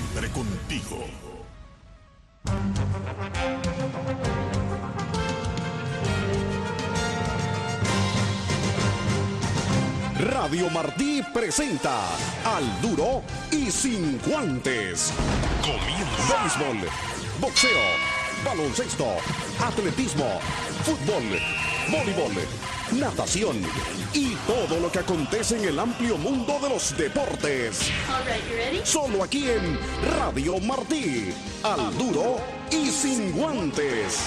siempre contigo. Radio Martí presenta Al Duro y Sin Guantes. Comienza. Béisbol, boxeo, baloncesto, atletismo, fútbol, voleibol, natación y todo lo que acontece en el amplio mundo de los deportes. Solo aquí en Radio Martí. Al Duro y Sin Guantes.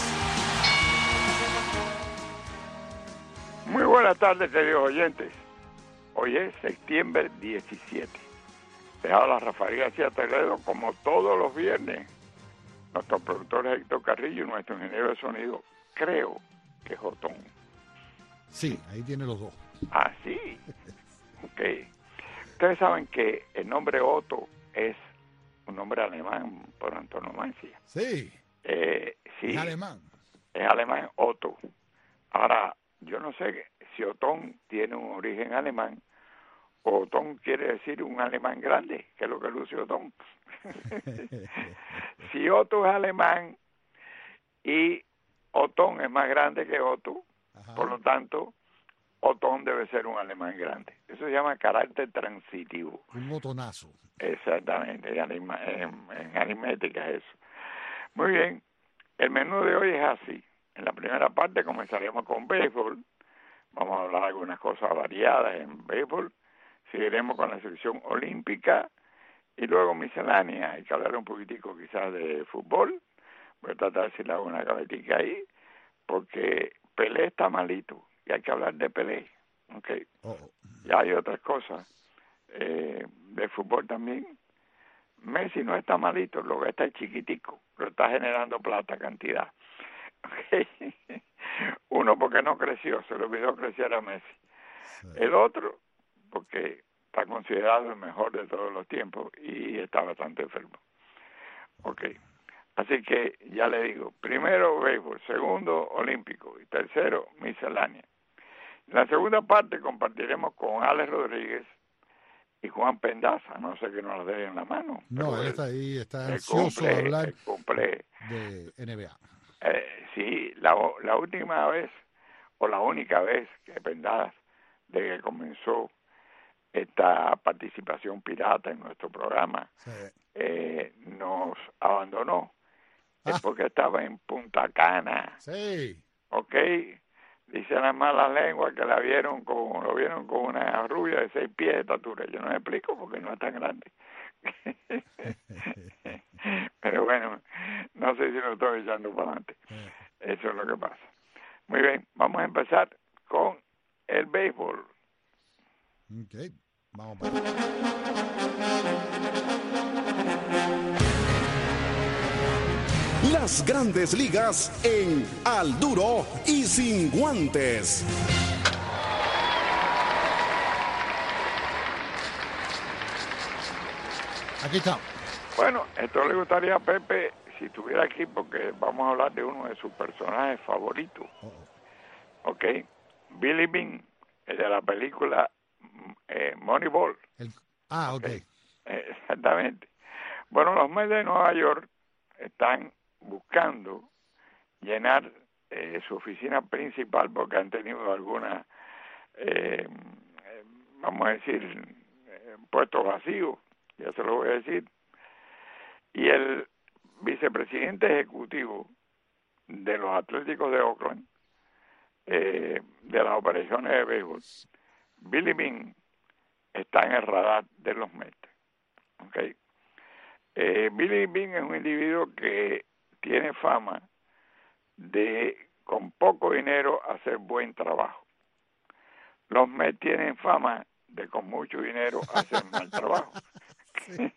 Muy buenas tardes, queridos oyentes. Hoy es septiembre 17. Les habla Rafael García Toledo, como todos los viernes. Nuestro productor es Héctor Carrillo y nuestro ingeniero de sonido, creo que es Otón. Sí, ahí tiene los dos. Ah, sí. Ok. Ustedes saben que el nombre Otto es un nombre alemán por antonomasia. Sí. Sí. Es alemán. Es alemán Otto. Ahora, yo no sé si Otón tiene un origen alemán o Otón quiere decir un alemán grande, que es lo que luce Otón. Si Otto es alemán y Otón es más grande que Otto, ajá, por lo tanto, Otón debe ser un alemán grande. Eso se llama carácter transitivo. Un otonazo. Exactamente, en aritmética es eso. Muy bien, el menú de hoy es así. En la primera parte comenzaremos con béisbol. Vamos a hablar de algunas cosas variadas en béisbol. Seguiremos con la sección olímpica y luego miscelánea. Hay que hablar un poquitico quizás de fútbol. Voy a tratar de decirle una cabecita ahí, porque Pelé está malito y hay que hablar de Pelé. Okay. Ya hay otras cosas de fútbol también. Messi no está malito, lo que está es chiquitico, pero está generando plata, cantidad. Okay. Uno porque no creció, se le olvidó crecer a Messi. Sí. El otro porque está considerado el mejor de todos los tiempos y está bastante enfermo. Okay. Así que ya le digo, primero béisbol, segundo olímpico y tercero miscelánea. En la segunda parte compartiremos con Alex Rodríguez y Juan Pendaza, no sé que nos lo den en la mano. No, él está ahí, está ansioso de hablar de NBA. Sí, la última vez, o la única vez que Pendaza, desde que comenzó esta participación pirata en nuestro programa, sí, nos abandonó. Es porque estaba en Punta Cana. Sí. Ok. Dice las malas lenguas que lo vieron con una rubia de 6 pies de estatura. Yo no me explico porque no es tan grande. Pero bueno, no sé si lo estoy echando para adelante. Eso es lo que pasa. Muy bien, vamos a empezar con el béisbol. Ok, vamos para allá. Las Grandes Ligas en Al Duro y Sin Guantes. Aquí está. Bueno, esto le gustaría a Pepe si estuviera aquí porque vamos a hablar de uno de sus personajes favoritos. Ok, Billy Bean, el de la película Moneyball. Ok. Exactamente. Bueno, los Mets de Nueva York están buscando llenar su oficina principal porque han tenido algunas, vamos a decir, puestos vacíos, ya se lo voy a decir. Y el vicepresidente ejecutivo de los Atléticos de Oakland, de las operaciones de béisbol, Billy Bean, está en el radar de los Mets. Okay. Billy Bean es un individuo que tiene fama de, con poco dinero, hacer buen trabajo. Los Mets tienen fama de, con mucho dinero, hacer mal trabajo. Sí.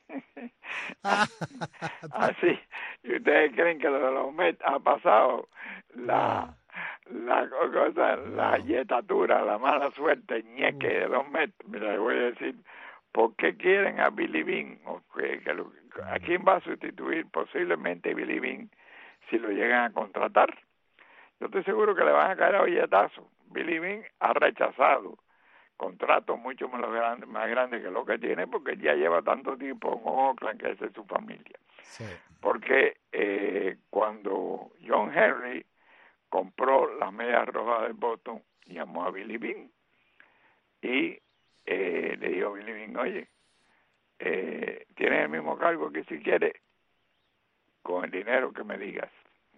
Así, y ustedes creen que lo de los Mets ha pasado la yetatura, la mala suerte, ñeque de los Mets. Mira, les voy a decir, ¿por qué quieren a Billy Bean? ¿A quién va a sustituir posiblemente Billy Bean si lo llegan a contratar? Yo estoy seguro que le van a caer a billetazo. Billy Bean ha rechazado contratos mucho más grandes que lo que tiene, porque ya lleva tanto tiempo en Oakland que esa es su familia. Sí. Porque cuando John Henry compró las Medias Rojas de Boston, llamó a Billy Beane y le dijo a Billy Beane, oye, tienes el mismo cargo que si quieres, con el dinero que me digas.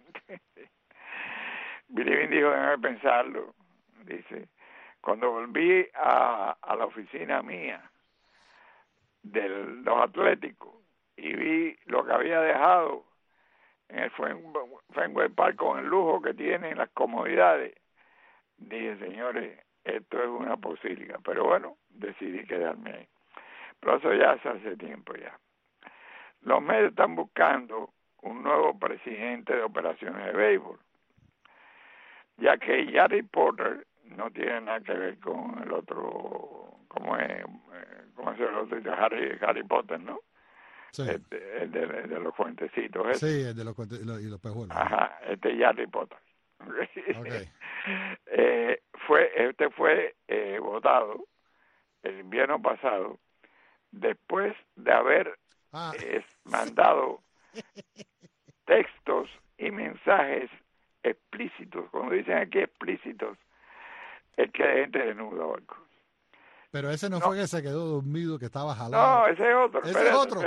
Billy Beane dijo, déjame pensarlo. Dice, cuando volví a la oficina mía de los Atléticos y vi lo que había dejado en el Fenway Park con el lujo que tienen, las comodidades, dije, señores, esto es una posibilidad. Pero bueno, decidí quedarme ahí. Pero eso ya hace tiempo ya. Los medios están buscando un nuevo presidente de operaciones de béisbol, ya que Gary Potter no tiene nada que ver con el otro, ¿cómo es el otro? Harry Potter, ¿no? Sí. El de los fuentecitos. Sí, el de los pejuelos. Ajá, Gary Potter. Okay. Fue votado el invierno pasado después de haber mandado textos y mensajes explícitos. Cuando dicen aquí explícitos, es que hay gente desnuda o algo. Pero ese no fue que se quedó dormido, que estaba jalado. No, ese es otro. ¿Ese es otro?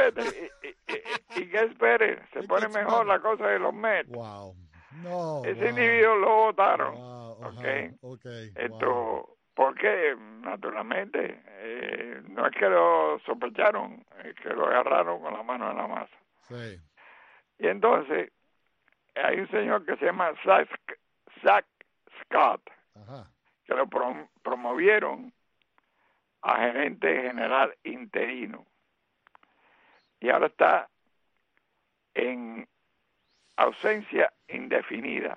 ¿Y qué espere? Se pone mejor la cosa de los Mets. Wow. No. Ese individuo lo votaron. Wow. Okay. Esto, porque naturalmente no es que lo sospecharon, es que lo agarraron con la mano en la masa. Sí. Y entonces hay un señor que se llama Zach Scott, que lo promovieron a gerente general interino y ahora está en ausencia indefinida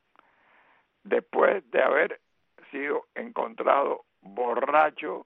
después de haber sido encontrado borracho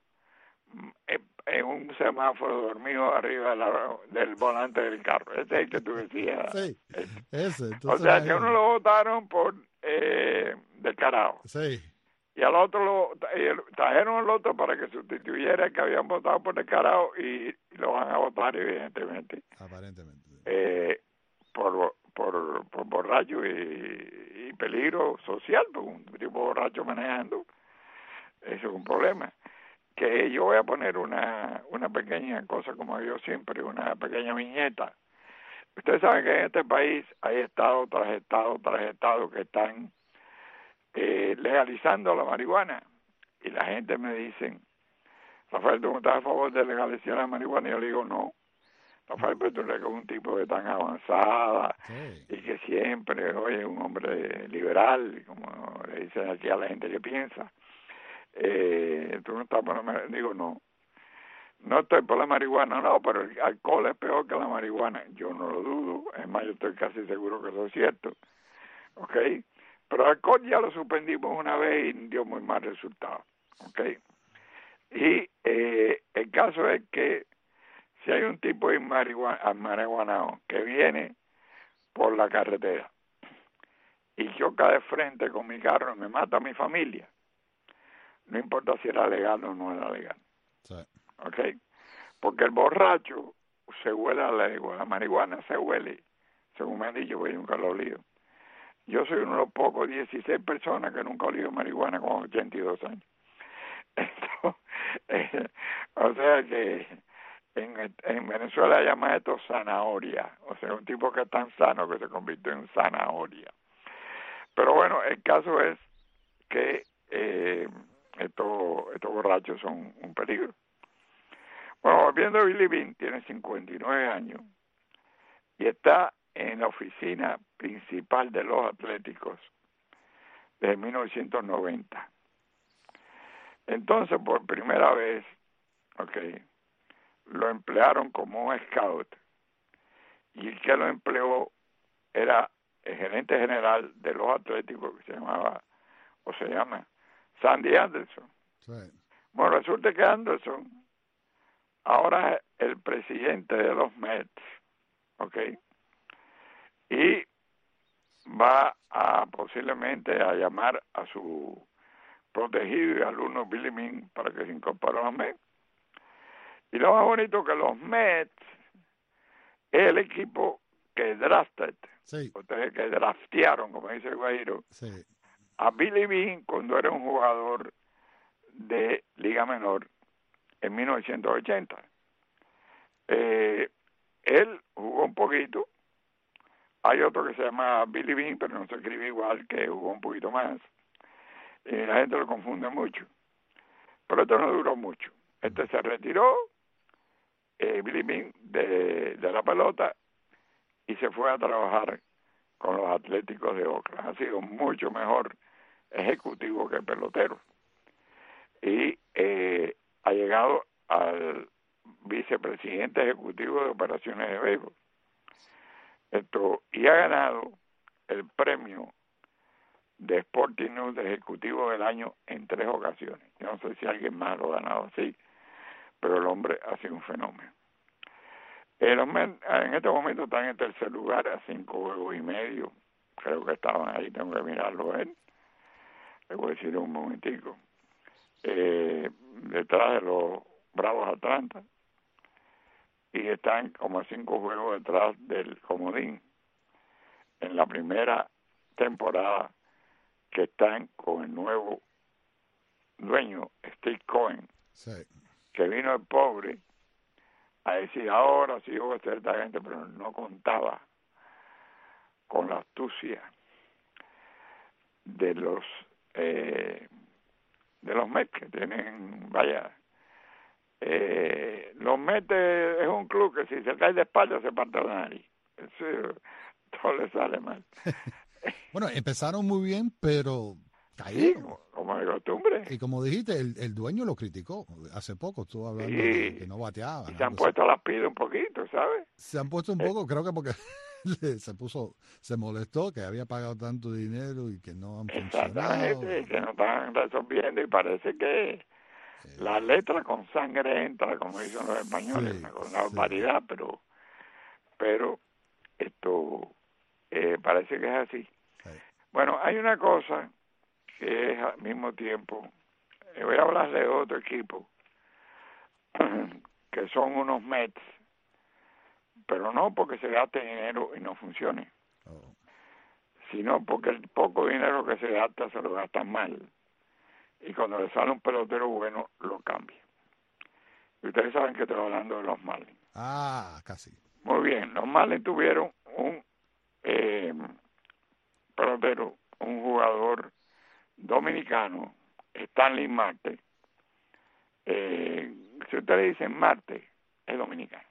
en un semáforo dormido arriba del volante del carro. Ese es el que tú decías. Sí, ese. O sea, que uno lo votaron por descarado. Sí. Y al otro trajeron al otro para que sustituyera el que habían votado por descarado y lo van a votar evidentemente. Aparentemente. Por borracho y peligro social, porque un tipo borracho manejando, eso es un problema. Que yo voy a poner una pequeña cosa, como yo siempre, una pequeña viñeta. Ustedes saben que en este país hay estado tras estado que están legalizando la marihuana. Y la gente me dice, Rafael, ¿tú no estás a favor de legalizar la marihuana? Y yo le digo, no. Rafael, pero tú eres un tipo de tan avanzada y que siempre, oye, un hombre liberal, como le dicen aquí a la gente que piensa. Tú no estás por la marihuana. Digo, no estoy por la marihuana, no, pero el alcohol es peor que la marihuana. Yo no lo dudo, es más, yo estoy casi seguro que eso es cierto. ¿Ok? Pero el alcohol ya lo suspendimos una vez y dio muy mal resultado. ¿Ok? Y el caso es que si hay un tipo de marihuanao que viene por la carretera y choca de frente con mi carro y me mata a mi familia, no importa si era legal o no era legal. Sí. ¿Ok? Porque el borracho se huele a la marihuana, se huele, según me han dicho, porque yo nunca lo he olido. Yo soy uno de los pocos 16 personas que nunca he olido marihuana con 82 años. Entonces, o sea que en Venezuela llaman esto zanahoria, o sea, un tipo que es tan sano que se convirtió en zanahoria. Pero bueno, el caso es que estos borrachos son un peligro. Bueno, volviendo a Billy Beane, tiene 59 años y está en la oficina principal de los Atléticos desde 1990. Entonces, por primera vez, lo emplearon como un scout y el que lo empleó era el gerente general de los Atléticos que se llama Sandy Anderson. Sí. Bueno, resulta que Anderson ahora es el presidente de los Mets, y va a posiblemente a llamar a su protegido y alumno Billy Beane para que se incorporara a los Mets. Y lo más bonito que los Mets es el equipo que drafted, ustedes que draftearon, como dice el Guajiro, a Billy Beane cuando era un jugador de Liga Menor en 1980. Él jugó un poquito. Hay otro que se llama Billy Beane, pero no se escribe igual, que jugó un poquito más. La gente lo confunde mucho. Pero esto no duró mucho. Este se retiró, Billy Beane, de la pelota y se fue a trabajar con los Atléticos de Oakland. Ha sido mucho mejor ejecutivo que pelotero. Y ha llegado al vicepresidente ejecutivo de operaciones de béisbol. Y ha ganado el premio de Sporting News de ejecutivo del año en 3 ocasiones. Yo no sé si alguien más lo ha ganado así, pero el hombre ha sido un fenómeno. En este momento están en tercer lugar a 5 juegos y medio. Creo que estaban ahí, tengo que mirarlo él. Le voy a decir un momentico. Detrás de los Bravos Atlanta. Y están como a 5 juegos detrás del comodín. En la primera temporada que están con el nuevo dueño, Steve Cohen, que vino el pobre a decir, ahora sí voy a ser esta gente, pero no contaba con la astucia de los Mets, que tienen, los Mets es un club que si se cae de espalda se parte la nariz. Eso, todo le sale mal. Bueno, empezaron muy bien, pero cayeron. Sí, como de costumbre. Y como dijiste, el dueño lo criticó. Hace poco estuvo hablando de que no bateaba. Y se han puesto las pilas un poquito, ¿sabes? Se han puesto un poco, creo que porque se molestó que había pagado tanto dinero y que no han funcionado. Que no están resolviendo y parece que la letra con sangre entra, como dicen los españoles, una barbaridad, pero esto parece que es así. Bueno, hay una cosa que es al mismo tiempo, voy a hablar de otro equipo, que son unos Mets, pero no porque se gaste dinero y no funcione, sino porque el poco dinero que se gasta se lo gastan mal, y cuando le sale un pelotero bueno, lo cambia. Y ustedes saben que estoy hablando de los Marlins. Casi. Muy bien, los Marlins tuvieron un pelotero, un jugador dominicano, Stanley Marte. Si ustedes dicen Marte, es dominicano.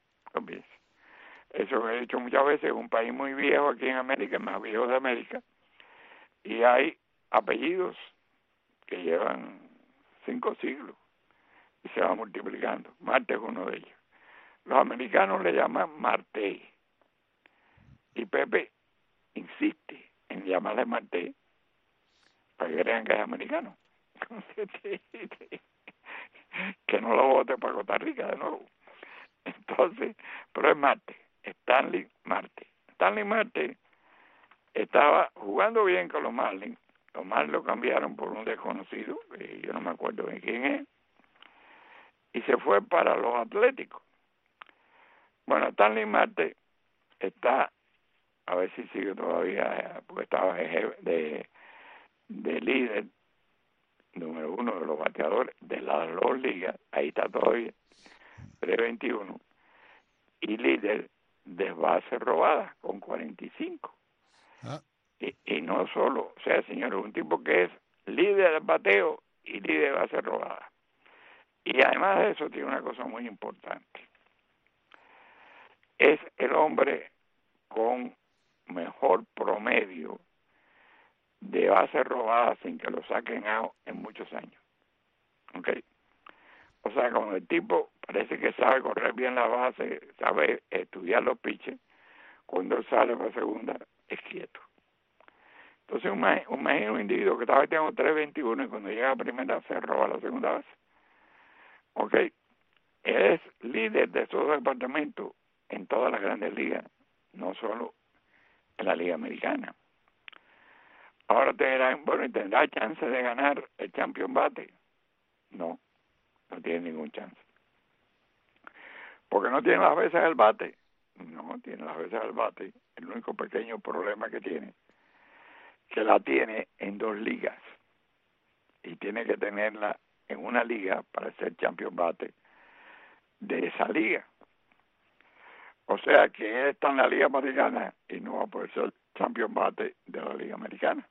Eso he dicho muchas veces, es un país muy viejo aquí en América, el más viejo de América, y hay apellidos que llevan 5 siglos y se va multiplicando. Marte es uno de ellos. Los americanos le llaman Marte, y Pepe insiste en llamarle Marte para que crean que es americano. Que no lo vote para Costa Rica de nuevo. Entonces, pero es Marte, Stanley Marte. Stanley Marte estaba jugando bien con los Marlins. Los Marlins lo cambiaron por un desconocido, que yo no me acuerdo de quién es, y se fue para los Atléticos. Bueno, Stanley Marte está, a ver si sigue todavía, porque estaba de líder número 1 de los bateadores de las 2 ligas, ahí está todavía, 321, y líder de bases robadas con 45. Y no solo, o sea, señor, un tipo que es líder de bateo y líder de bases robadas. Y además de eso tiene una cosa muy importante. Es el hombre con mejor promedio de bases robadas sin que lo saquen out en muchos años. ¿Ok? O sea, cuando el tipo parece que sabe correr bien la base, sabe estudiar los pitches, cuando él sale para segunda, es quieto. Entonces, imagina un individuo que estaba bateando 3.21 y cuando llega a primera se roba la segunda base. ¿Ok? Es líder de esos departamentos en todas las grandes ligas, no solo en la Liga Americana. Ahora te dirán, bueno, ¿y tendrá chance de ganar el Champion Bate? No, no tiene ningún chance. Porque no tiene las veces del bate. No, tiene las veces del bate. El único pequeño problema que tiene, que la tiene en 2 ligas. Y tiene que tenerla en una liga para ser Champion Bate de esa liga. O sea que él está en la Liga Americana y no va a poder ser Champion Bate de la Liga Americana.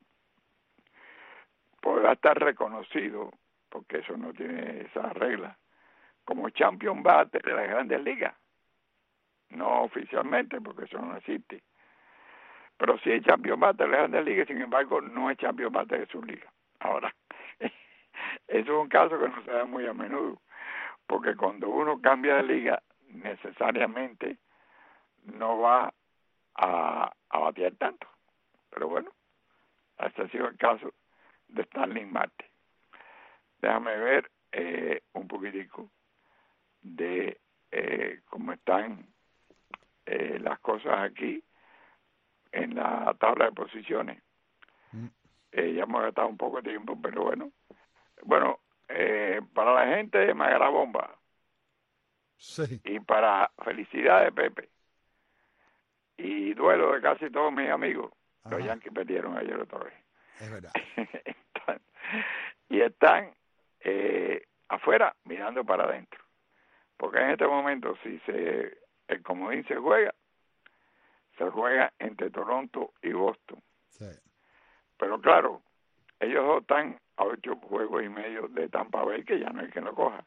Podrá estar reconocido, porque eso no tiene esa regla, como Champion Bate de las Grandes Ligas. No oficialmente, porque eso no existe. Pero sí es Champion Bate de las Grandes Ligas, sin embargo, no es Champion Bate de su liga. Ahora, eso es un caso que no se da muy a menudo, porque cuando uno cambia de liga, necesariamente no va a batear tanto. Pero bueno, este ha sido el caso de Stanley Marte. Déjame ver un poquitico de cómo están las cosas aquí en la tabla de posiciones. Ya hemos gastado un poco de tiempo, pero bueno. Bueno, para la gente de Magarabomba, Sí. y para felicidad de Pepe y duelo de casi todos mis amigos, Ajá. los Yankees perdieron ayer otra vez. Es verdad. están afuera mirando para adentro, porque en este momento si el comodín se juega entre Toronto y Boston. Sí. Pero claro, ellos dos están a 8 juegos y medio de Tampa Bay, que ya no hay quien lo coja.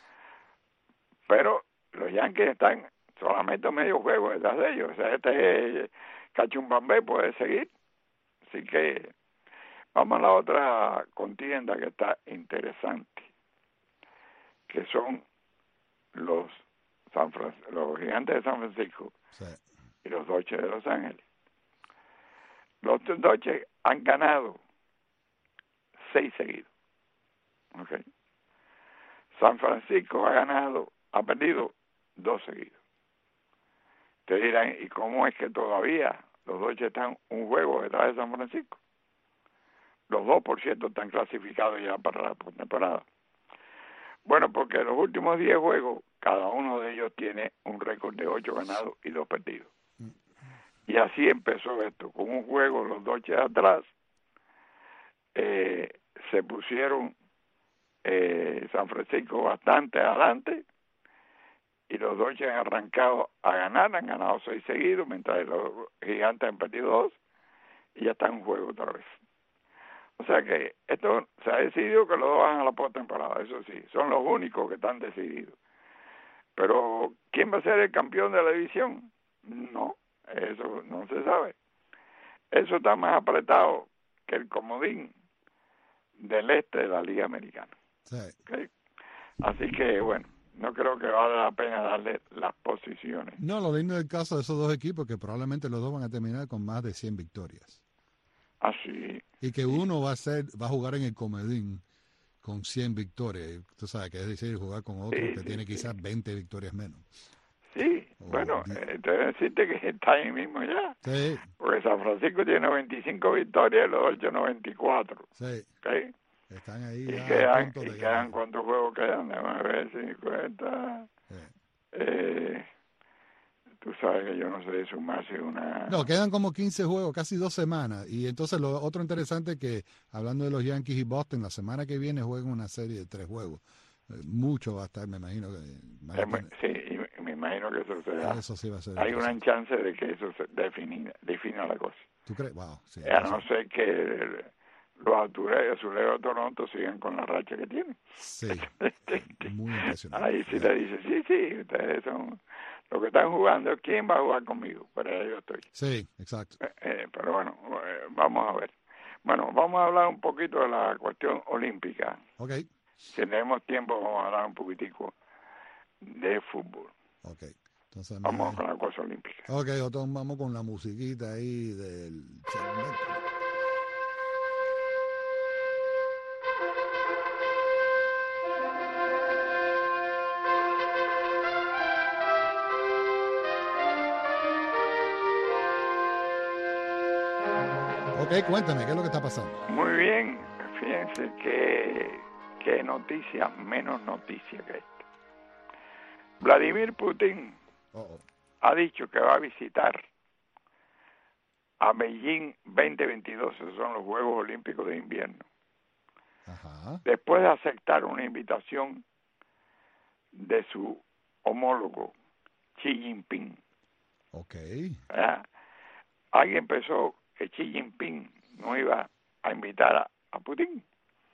Pero los Yankees están solamente a medio juego detrás de ellos. O sea, Cachumbambé puede seguir. Así que vamos a la otra contienda que está interesante, que son los Gigantes de San Francisco, sí, y los Dodgers de Los Ángeles. Los Dodgers han ganado 6 seguidos. Okay. San Francisco ha perdido 2 seguidos. Te dirán, ¿y cómo es que todavía los Dodgers están un juego detrás de San Francisco? Los dos, por cierto, están clasificados ya para la postemporada. Bueno, porque los últimos 10 juegos, cada uno de ellos tiene un récord de 8 ganados y 2 perdidos. Y así empezó esto, con un juego los Dodgers atrás, se pusieron San Francisco bastante adelante, y los Dodgers han arrancado a ganar, han ganado 6 seguidos, mientras los Gigantes han perdido 2, y ya está en juego otra vez. O sea que esto se ha decidido que los dos van a la postemporada, eso sí, son los únicos que están decididos. Pero, ¿quién va a ser el campeón de la división? No, eso no se sabe. Eso está más apretado que el comodín del este de la Liga Americana. Sí. ¿Okay? Así que, bueno, no creo que valga la pena darle las posiciones. No, lo lindo del caso de esos dos equipos que probablemente los dos van a terminar con más de 100 victorias. Así. Y que uno va a jugar en el comodín con 100 victorias. Tú sabes que es decir, jugar con otro que tiene quizás 20 victorias menos. Sí, bueno, entonces decirte que está ahí mismo ya. Sí. Porque San Francisco tiene 95 victorias y los Dodgers 94. Sí. ¿Okay? Están ahí y ya a punto de quedan ¿cuántos juegos quedan? Déjame ver, 50. Tú sabes que yo no sé sumar si una... No, quedan como 15 juegos, casi 2 semanas. Y entonces lo otro interesante es que, hablando de los Yankees y Boston, la semana que viene juegan una serie de 3 juegos. Mucho va a estar, me imagino. Sí, y me imagino que eso será. Eso sí va a ser. Hay una chance de que eso se defina la cosa. ¿Tú crees? Wow. Sí, a no ser que los Azulejos de Toronto sigan con la racha que tienen. Sí, muy impresionante. Ahí sí le dice, sí, ustedes son los que están jugando, ¿quién va a jugar conmigo? Pero ahí yo estoy. Sí, exacto. Pero bueno, vamos a ver. Bueno, vamos a hablar un poquito de la cuestión olímpica. Ok. Si tenemos tiempo, vamos a hablar un poquitico de fútbol. Ok. Entonces, vamos con la cosa olímpica. Ok, entonces vamos con la musiquita ahí del... Ok, Cuéntame, ¿qué es lo que está pasando? Muy bien, fíjense que noticia, menos noticia que esta. Vladimir Putin ha dicho que va a visitar a Beijing 2022, esos son los Juegos Olímpicos de Invierno. Ajá. Después de aceptar una invitación de su homólogo Xi Jinping. Ok. Alguien pensó que Xi Jinping no iba a invitar a Putin.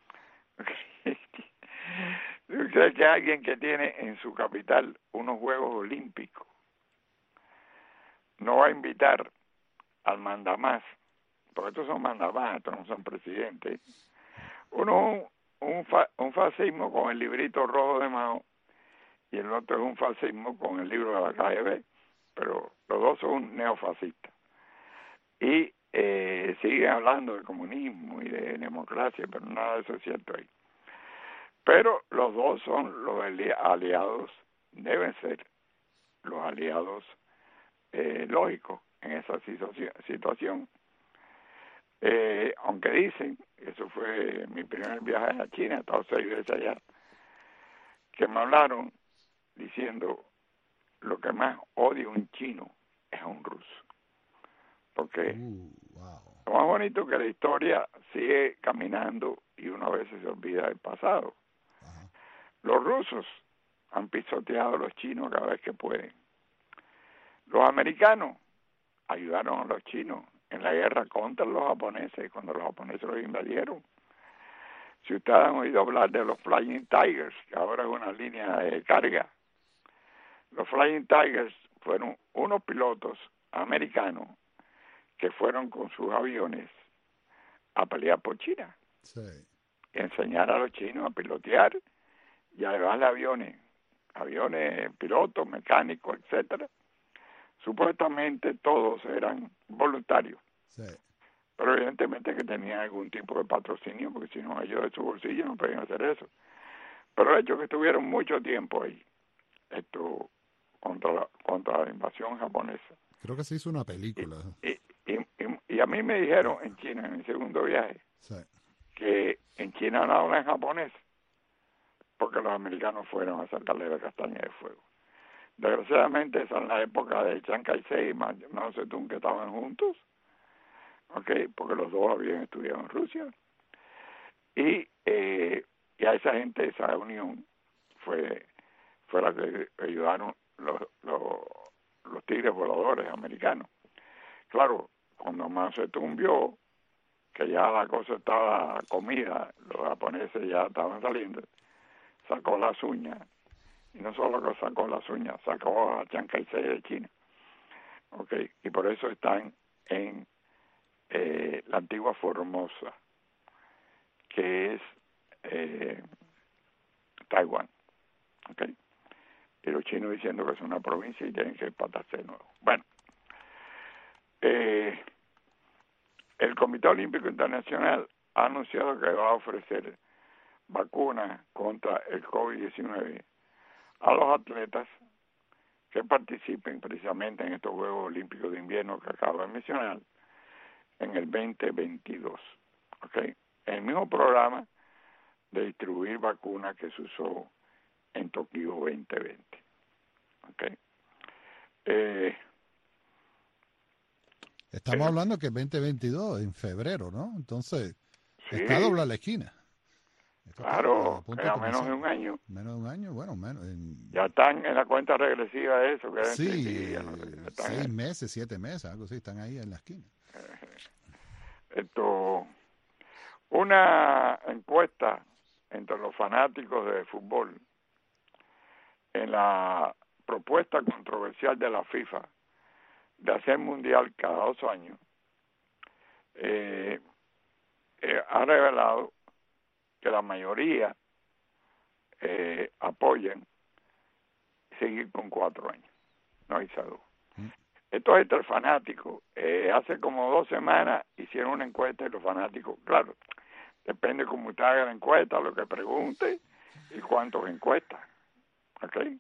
¿Tú crees que alguien que tiene en su capital unos Juegos Olímpicos no va a invitar al mandamás? Porque estos son mandamás, estos no son presidentes. Uno un fascismo con el librito rojo de Mao y el otro es un fascismo con el libro de la KGB, pero los dos son neofascistas. Y siguen hablando de comunismo y de democracia, pero nada de eso es cierto ahí. Pero los dos son los aliados, deben ser los aliados lógicos en esa situación. Aunque dicen, eso fue mi primer viaje a China, he estado 6 veces allá, que me hablaron diciendo lo que más odia un chino es a un ruso. Porque wow. lo más bonito es que la historia sigue caminando y uno a veces se olvida del pasado. Ajá. Los rusos han pisoteado a los chinos cada vez que pueden. Los americanos ayudaron a los chinos en la guerra contra los japoneses cuando los japoneses los invadieron. Si ustedes han oído hablar de los Flying Tigers, que ahora es una línea de carga, los Flying Tigers fueron unos pilotos americanos que fueron con sus aviones a pelear por China. Sí. Y enseñar a los chinos a pilotear y a llevarle aviones, pilotos, mecánicos, etcétera. Supuestamente todos eran voluntarios. Sí. Pero evidentemente que tenían algún tipo de patrocinio, porque si no ellos de su bolsillo no podían hacer eso. Pero el hecho es que estuvieron mucho tiempo ahí, contra la invasión japonesa. Creo que se hizo una película. Y a mí me dijeron en China, en mi segundo viaje, Sí. que en China no hablan japonés, porque los americanos fueron a sacarle la castaña de fuego. Desgraciadamente esa es la época de Chiang Kai-shek y Mao Zedong, que estaban juntos, ¿okay? Porque los dos habían estudiado en Rusia, y a esa gente, esa unión fue la que ayudaron los tigres voladores americanos. Claro, cuando Mao Zedong vio que ya la cosa estaba comida, los japoneses ya estaban saliendo, sacó las uñas, y no solo que sacó las uñas, sacó a Chiang Kai-shek de China. Okay. Y por eso están en la antigua Formosa, que es Taiwán. Okay. Y los chinos diciendo que es una provincia y tienen que patarse de nuevo. Bueno, el Comité Olímpico Internacional ha anunciado que va a ofrecer vacunas contra el COVID-19 a los atletas que participen precisamente en estos Juegos Olímpicos de Invierno que acabo de mencionar en el 2022. ¿Okay? El mismo programa de distribuir vacunas que se usó en Tokio 2020. ¿Okay? Estamos hablando que 2022, en febrero, ¿no? Entonces, sí, está a doblar la esquina. Claro, queda menos de un año. Menos de un año, bueno, menos. Ya están en la cuenta regresiva de eso. Que Sí, días, no sé, 6 meses, 7 meses, algo así, están ahí en la esquina. Una encuesta entre los fanáticos de fútbol en la propuesta controversial de la FIFA de hacer mundial cada 2 años ha revelado que la mayoría apoyan seguir con 4 años, no hay salud. Esto es entre fanáticos. Hace como 2 semanas hicieron una encuesta y los fanáticos, claro, depende cómo usted haga la encuesta, lo que pregunte y cuántos encuestas. ¿Okay?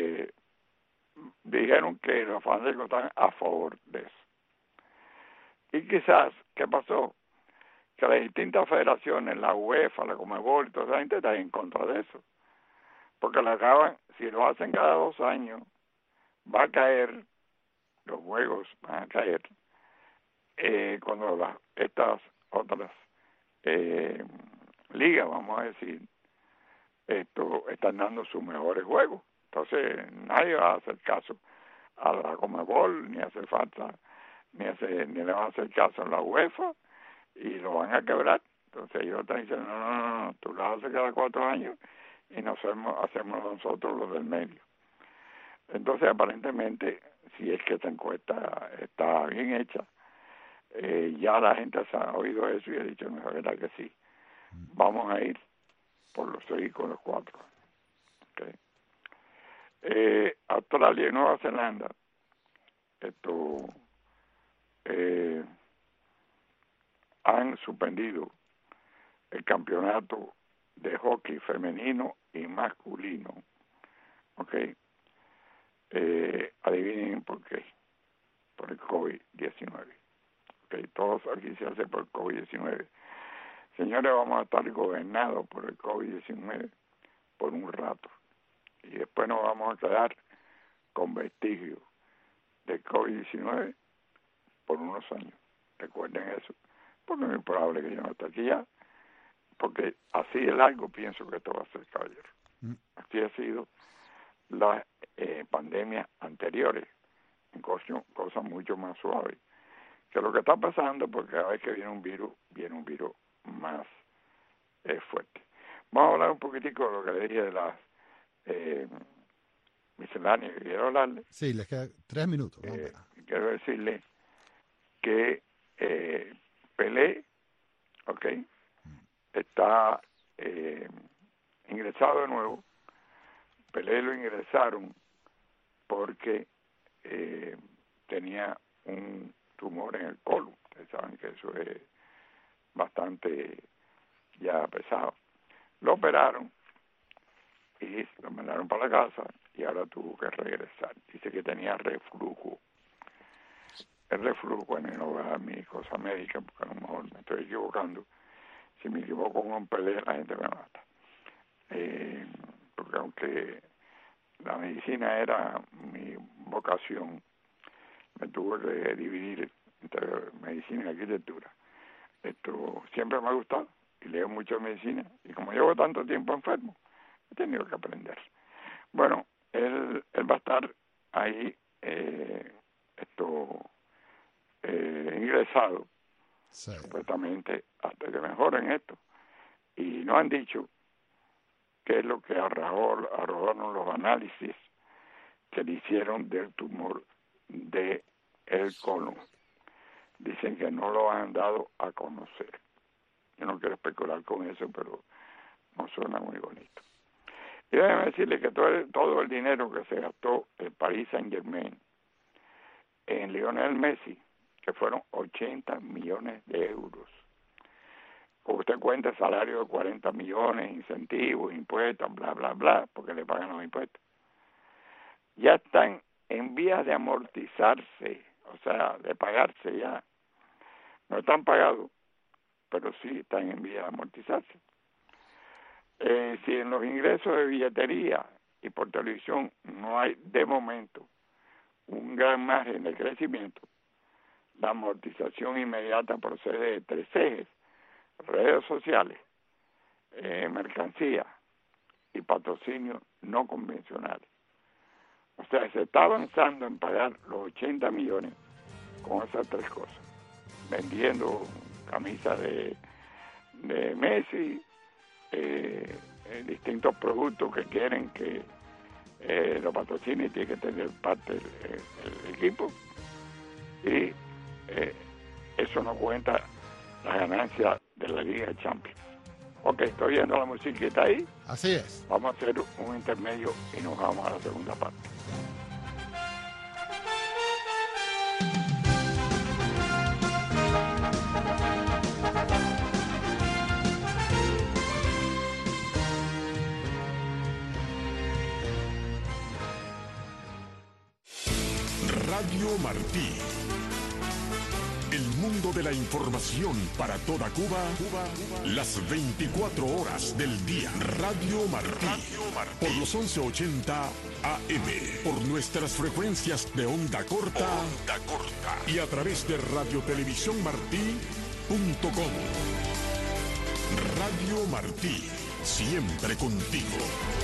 Dijeron que los fanáticos están a favor de eso. Y quizás, ¿qué pasó? Que las distintas federaciones, la UEFA, la Conmebol, toda esa gente está en contra de eso. Porque la acaban, si lo hacen cada 2 años, va a caer, los juegos van a caer, cuando estas otras ligas, vamos a decir, están dando sus mejores juegos. Entonces nadie va a hacer caso a la Conmebol, ni hace falta, ni le van a hacer caso a la UEFA, y lo van a quebrar. Entonces ellos están diciendo, no, tú lo haces cada 4 años y hacemos nosotros los del medio. Entonces aparentemente, si es que esta encuesta está bien hecha, ya la gente se ha oído eso y ha dicho, no es verdad que sí, vamos a ir por los 6 con los 4. Okay. Australia y Nueva Zelanda han suspendido el campeonato de hockey femenino y masculino. Okay. Adivinen por qué. Por el COVID-19. Okay. Todos aquí se hace por el COVID-19. Señores, vamos a estar gobernados por el COVID-19 por un rato. Y después nos vamos a quedar con vestigios del COVID-19 por unos años. Recuerden eso, porque es muy probable que yo no esté aquí ya, porque así de largo pienso que esto va a ser, caballero. Así ha sido las pandemias anteriores, en cosas mucho más suaves que lo que está pasando, porque cada vez que viene un virus más fuerte. Vamos a hablar un poquitico de lo que le dije de las misceláneas que quiero hablarle. Sí, les quedan 3 minutos. Quiero decirle que Pelé, está ingresado de nuevo. Pelé lo ingresaron porque tenía un tumor en el colon. Ustedes saben que eso es bastante ya pesado. Lo operaron y lo mandaron para la casa y ahora tuvo que regresar. Dice que tenía reflujo. El reflujo, bueno, no voy a dar mi cosa médica porque a lo mejor me estoy equivocando. Si me equivoco con un Pelé, la gente me mata. Porque aunque la medicina era mi vocación, me tuve que dividir entre medicina y arquitectura. Esto siempre me ha gustado y leo mucho medicina, y como llevo tanto tiempo enfermo, he tenido que aprender. Bueno, él va a estar ahí ingresado, sí, supuestamente hasta que mejoren esto, y no han dicho qué es lo que arrojaron los análisis que le hicieron del tumor de el colon. Dicen que no lo han dado a conocer. Yo no quiero especular con eso, pero no suena muy bonito. Y déjeme decirle que todo el dinero que se gastó el Paris Saint-Germain en Lionel Messi, que fueron 80 millones de euros. Usted cuenta el salario de 40 millones, incentivos, impuestos, bla, bla, bla, porque le pagan los impuestos. Ya están en vías de amortizarse, o sea, de pagarse ya. No están pagados, pero sí están en vías de amortizarse. Si en los ingresos de billetería y por televisión no hay de momento un gran margen de crecimiento, la amortización inmediata procede de 3 ejes: redes sociales, mercancía y patrocinio no convencionales. O sea, se está avanzando en pagar los 80 millones con esas 3 cosas. Vendiendo camisas de Messi, distintos productos que quieren que lo patrocine y tiene que tener parte el equipo. Y eso no cuenta la ganancia de la Liga de Champions. Ok, estoy viendo la musiquita ahí. Así es. Vamos a hacer un intermedio y nos vamos a la segunda parte. Radio Martí, El mundo de la información para toda Cuba, las 24 horas del día. Radio Martí. Por los 1180 AM. Por nuestras frecuencias de onda corta. Y a través de radiotelevisiónmartí.com. Radio Martí. Siempre contigo.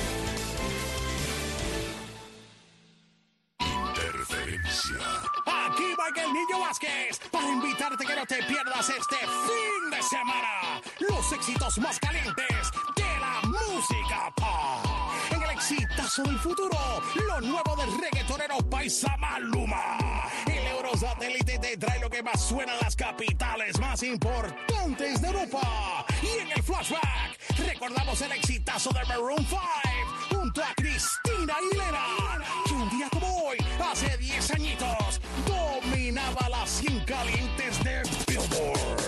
Aquí va el Niño Vázquez para invitarte que no te pierdas este fin de semana los éxitos más calientes de la música pop. En el exitazo del futuro, lo nuevo del reggaetonero paisa Maluma. El Eurosatélite te trae lo que más suena en las capitales más importantes de Europa. Y en el flashback recordamos el exitazo de Maroon 5 junto a Cristina Aguilera, que un día como hoy, hace 10 añitos, dominaba las 100 calientes de Billboard.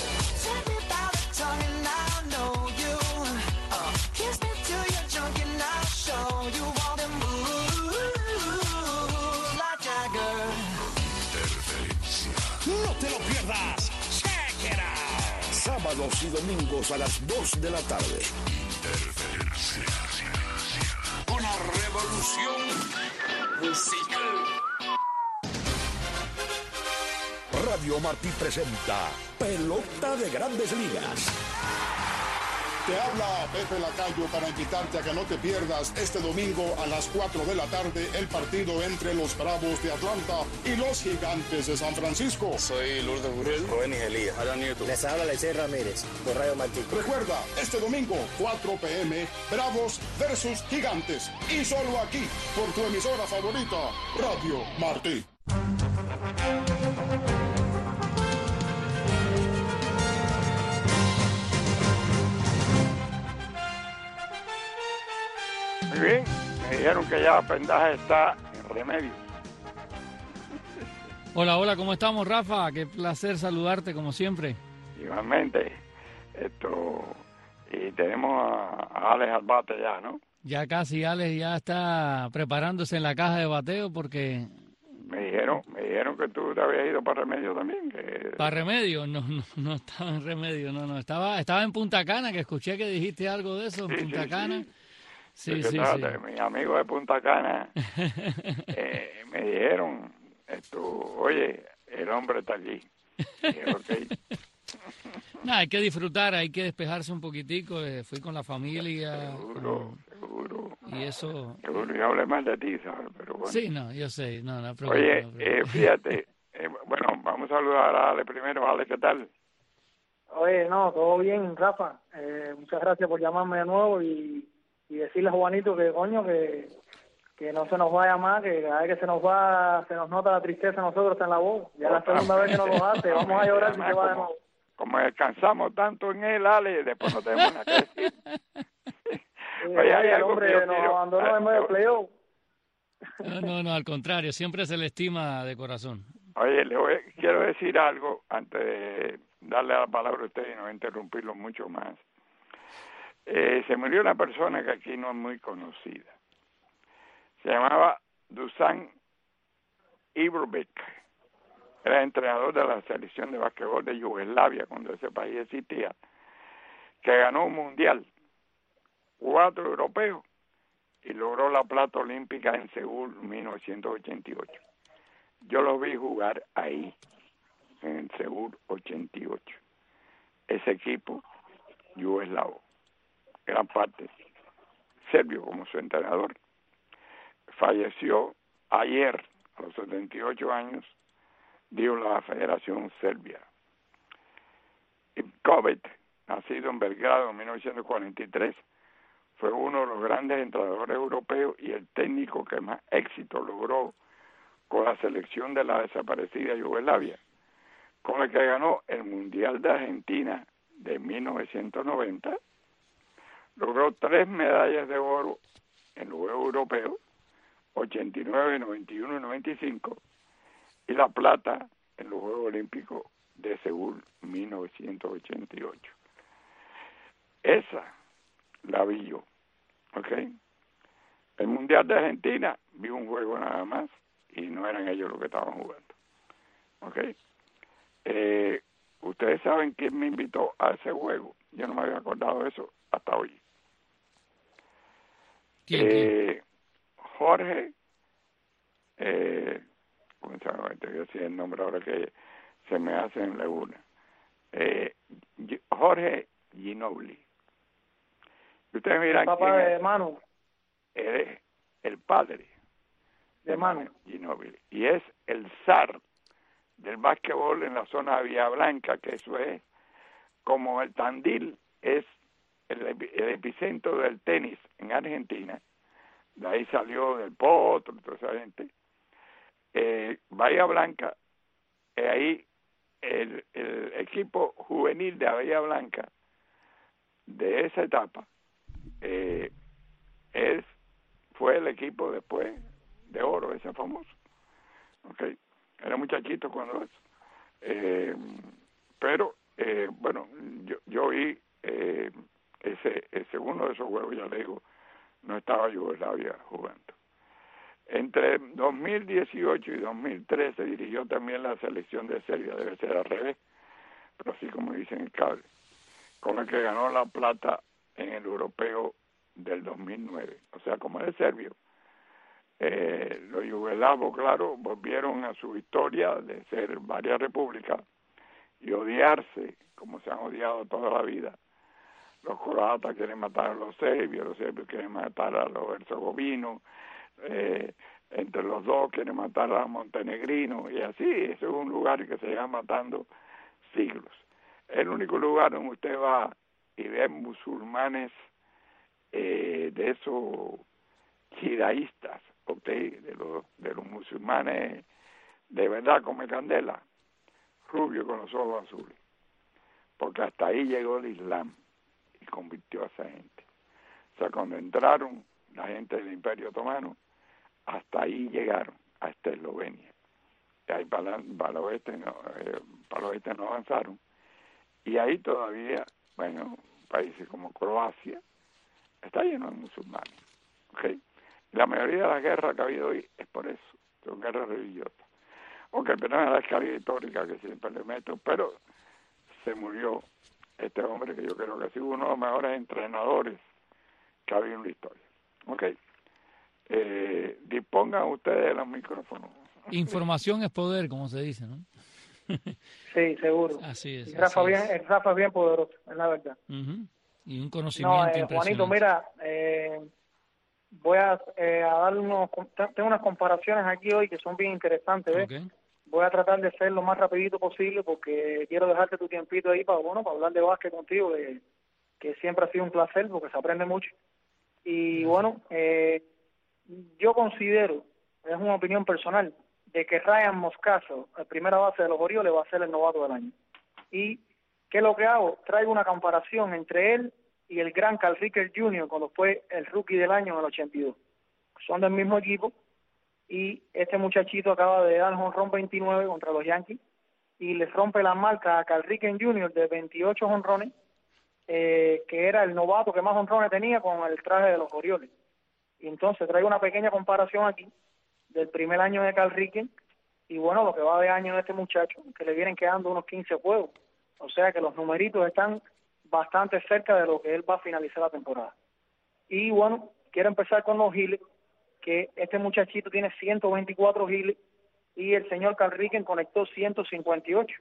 No te lo pierdas. Check it out. Sábados y domingos a las 2 de la tarde. Una revolución musical. Radio Martí presenta Pelota de Grandes Ligas. Te habla Pepe Lacayo para invitarte a que no te pierdas este domingo a las 4 de la tarde el partido entre los Bravos de Atlanta y los Gigantes de San Francisco. Soy Lourdes Burrell, Rubén Elías, Adán Newton. Les habla Lecey Ramírez, por Radio Martí. Recuerda, este domingo, 4 p.m., Bravos versus Gigantes. Y solo aquí, por tu emisora favorita, Radio Martí. Muy bien, me dijeron que ya Pendaje está en Remedios. Hola, ¿cómo estamos, Rafa? Qué placer saludarte, como siempre. Igualmente, y tenemos a Alex al bate ya, ¿no? Ya casi Alex ya está preparándose en la caja de bateo porque... Me dijeron que tú te habías ido para Remedios también. Que... ¿Para Remedios? No estaba en Remedios, no. Estaba en Punta Cana, que escuché que dijiste algo de eso, en Punta Cana. Sí. Mis amigos de Punta Cana me dijeron, oye, el hombre está allí. Y, okay. Nada, hay que disfrutar, hay que despejarse un poquitico. Fui con la familia. Seguro. Y eso... Seguro, yo hablé más de ti, ¿sabes? Pero bueno. Sí, yo sé, no Oye, fíjate, bueno, vamos a saludar a Ale primero. Ale, ¿qué tal? Oye, todo bien, Rafa. Muchas gracias por llamarme de nuevo y decirle a Juanito que, coño, que no se nos vaya más, que cada vez que se nos nota la tristeza a nosotros está en la voz. Ya la segunda vez que nos lo hace, vamos a llorar si se va de nuevo. Como descansamos tanto en él, Ale, después no tenemos nada que decir. Oye, el hombre nos abandonó en medio de playoff. No, al contrario, siempre se le estima de corazón. Oye, quiero decir algo antes de darle la palabra a usted y no interrumpirlo mucho más. Se murió una persona que aquí no es muy conocida. Se llamaba Dusan Ivrovic. Era entrenador de la selección de basquetbol de Yugoslavia cuando ese país existía, que ganó un mundial, 4 europeos, y logró la plata olímpica en Seúl 1988. Yo lo vi jugar ahí, en Seúl 88. Ese equipo yugoslavo, gran parte serbio como su entrenador, falleció ayer a los 78 años, dio la Federación Serbia. Ivkovic, nacido en Belgrado en 1943, fue uno de los grandes entrenadores europeos y el técnico que más éxito logró con la selección de la desaparecida Yugoslavia, con el que ganó el Mundial de Argentina de 1990, logró 3 medallas de oro en los Juegos Europeos, 89, 91 y 95, y la plata en los Juegos Olímpicos de Seúl 1988. Esa la vi yo, ¿ok? El Mundial de Argentina vi un juego nada más y no eran ellos los que estaban jugando, ¿ok? Ustedes saben quién me invitó a ese juego. Yo no me había acordado de eso hasta hoy. ¿Quién? Jorge, ¿cómo se llama? Te voy a decir el nombre ahora que se me hace en la una. Jorge Ginobili. Y ustedes miran el papá quién de es. Manu. Es el padre de Manu Ginobili. Y es el zar del básquetbol en la zona de Villa Blanca, que eso es como el Tandil es el epicentro del tenis en Argentina. De ahí salió del Potro, toda esa gente. Bahía Blanca, ahí el equipo juvenil de Bahía Blanca de esa etapa fue el equipo después de oro, ese famoso. Okay. Era muchachito cuando eso. Pero bueno, yo vi ese uno de esos juegos, ya le digo, no estaba Yugoslavia jugando. Entre 2018 y 2013 dirigió también la selección de Serbia, debe ser al revés, pero así como dicen el cable, con el que ganó la plata en el europeo del 2009. O sea, como es serbio, los yugoslavos, claro, volvieron a su historia de ser varias repúblicas y odiarse, como se han odiado toda la vida. Los croatas quieren matar a los serbios quieren matar a los herzegovinos, entre los dos quieren matar a los montenegrinos, y así, eso es un lugar que se lleva matando siglos. Es el único lugar donde usted va y ve musulmanes de esos chidaístas, de los musulmanes de verdad come candela, rubio con los ojos azules, porque hasta ahí llegó el Islam y convirtió a esa gente. O sea, cuando entraron la gente del Imperio Otomano, hasta ahí llegaron, hasta Eslovenia. Y ahí para el oeste no avanzaron. Y ahí todavía, bueno, países como Croacia, está lleno de musulmanes. ¿Okay? La mayoría de las guerras que ha habido hoy es por eso, son guerras religiosas. Aunque apenas la escala histórica que siempre le meto, pero se murió este hombre que yo creo que ha sido uno de los mejores entrenadores que ha habido en la historia. ¿Ok? Dispongan ustedes de los micrófonos. Información es poder, como se dice, ¿no? Sí, seguro. Así es. Rafa es bien poderoso, es la verdad. Y un conocimiento impresionante. Juanito, mira, voy a dar tengo unas comparaciones aquí hoy que son bien interesantes, ¿ves? Okay. Voy a tratar de ser lo más rapidito posible porque quiero dejarte tu tiempito ahí para hablar de básquet contigo, que siempre ha sido un placer porque se aprende mucho. Y bueno, yo considero, es una opinión personal, de que Ryan Moscaso, el primera base de los Orioles, va a ser el novato del año. ¿Y qué es lo que hago? Traigo una comparación entre él y el gran Cal Ripken Jr. cuando fue el rookie del año en el 82. Son del mismo equipo y este muchachito acaba de dar jonrón 29 contra los Yankees y les rompe la marca a Cal Ripken Jr. de 28 jonrones, que era el novato que más jonrones tenía con el traje de los Orioles. Y entonces traigo una pequeña comparación aquí del primer año de Cal Ripken y bueno, lo que va de año de este muchacho, que le vienen quedando unos 15 juegos. O sea que los numeritos están bastante cerca de lo que él va a finalizar la temporada. Y bueno, quiero empezar con los giles, que este muchachito tiene 124 giles y el señor Cal Ripken conectó 158.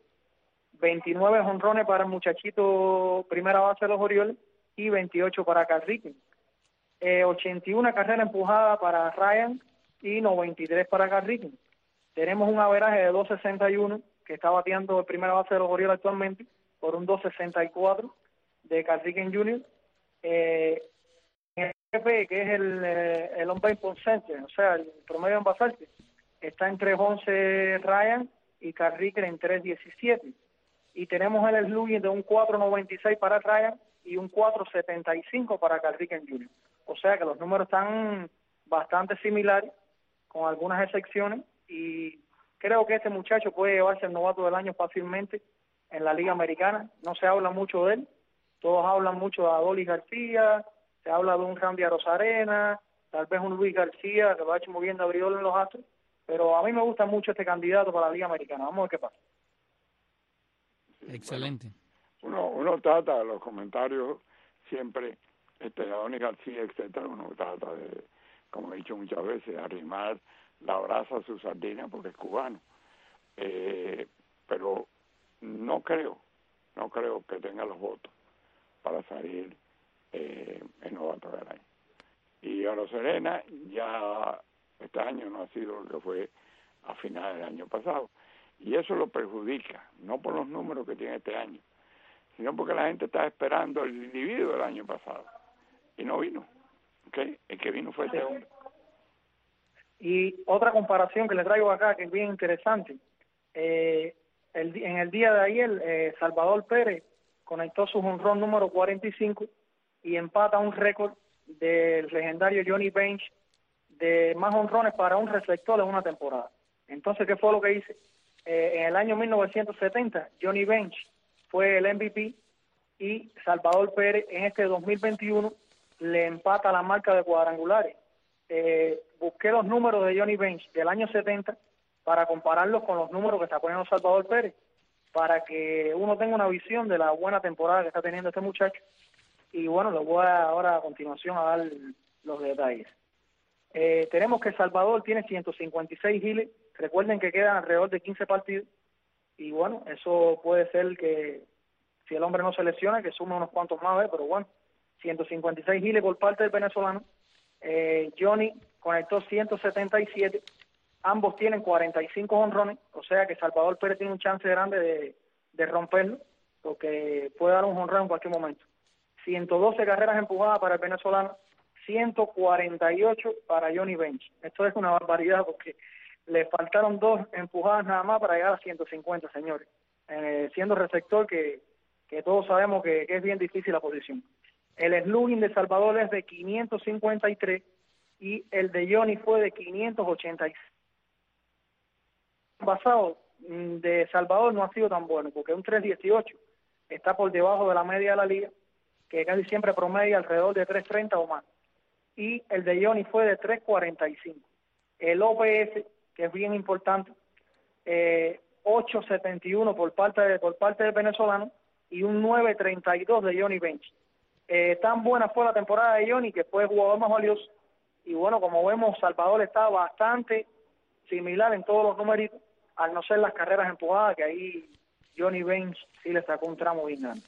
29 jonrones para el muchachito primera base de los Orioles y 28 para Cal Ripken. 81 carreras empujadas para Ryan y 93 para Cal Ripken. Tenemos un averaje de 2.61 que está bateando el primera base de los Orioles actualmente por un 2.64 de Cal Ripken Jr. El FP, que es el on-base percentage, o sea, el promedio en basarte, está en 3.11 Ryan y Cal Ripken en 3.17. Y tenemos el slugging de un 4.96 para Ryan y un 4.75 para Cal Ripken Jr. O sea que los números están bastante similares, con algunas excepciones, y creo que este muchacho puede llevarse el novato del año fácilmente en la Liga Americana. No se habla mucho de él, todos hablan mucho de Adolis García, se habla de un Randy Arozarena, tal vez un Luis García, que lo ha hecho muy bien de abridor en los Astros, pero a mí me gusta mucho este candidato para la Liga Americana. Vamos a ver qué pasa. Excelente. Bueno, uno trata los comentarios siempre, Adonis García, etcétera, uno trata de, como he dicho muchas veces, arrimar la brasa a su sardina porque es cubano. Pero no creo que tenga los votos para salir el novato del año. Y Oro Serena ya este año no ha sido lo que fue a finales del año pasado. Y eso lo perjudica, no por los números que tiene este año, sino porque la gente está esperando el individuo del año pasado. Y no vino. ¿Okay? El que vino fue este hombre. Y otra comparación que le traigo acá, que es bien interesante. En el día de ayer, Salvador Pérez conectó su jonrón número 45 y empata un récord del legendario Johnny Bench de más jonrones para un receptor en una temporada. Entonces, ¿qué fue lo que hice? En el año 1970, Johnny Bench fue el MVP y Salvador Pérez en este 2021 le empata la marca de cuadrangulares. Busqué los números de Johnny Bench del año 70 para compararlos con los números que está poniendo Salvador Pérez, para que uno tenga una visión de la buena temporada que está teniendo este muchacho. Y bueno, les voy ahora a continuación a dar los detalles. Tenemos que Salvador tiene 156 giles. Recuerden que quedan alrededor de 15 partidos. Y bueno, eso puede ser que, si el hombre no se lesiona, que sume unos cuantos más, pero bueno, 156 giles por parte del venezolano. Johnny conectó 177. Ambos tienen 45 jonrones, o sea que Salvador Pérez tiene un chance grande de romperlo, porque puede dar un jonrón en cualquier momento. 112 carreras empujadas para el venezolano, 148 para Johnny Bench. Esto es una barbaridad porque le faltaron 2 empujadas nada más para llegar a 150, señores. Siendo receptor que todos sabemos que es bien difícil la posición. El slugging de Salvador es de 553 y el de Johnny fue de 586. El pasado de Salvador no ha sido tan bueno porque un 318 está por debajo de la media de la liga, que casi siempre promedia alrededor de 330 o más. Y el de Johnny fue de 345. El OPS, que es bien importante, 871 por parte del venezolano y un 932 de Johnny Bench. Tan buena fue la temporada de Johnny que fue el jugador más valioso. Y bueno, como vemos, Salvador está bastante similar en todos los numeritos, al no ser las carreras empujadas, que ahí Johnny Bench sí le sacó un tramo bien grande.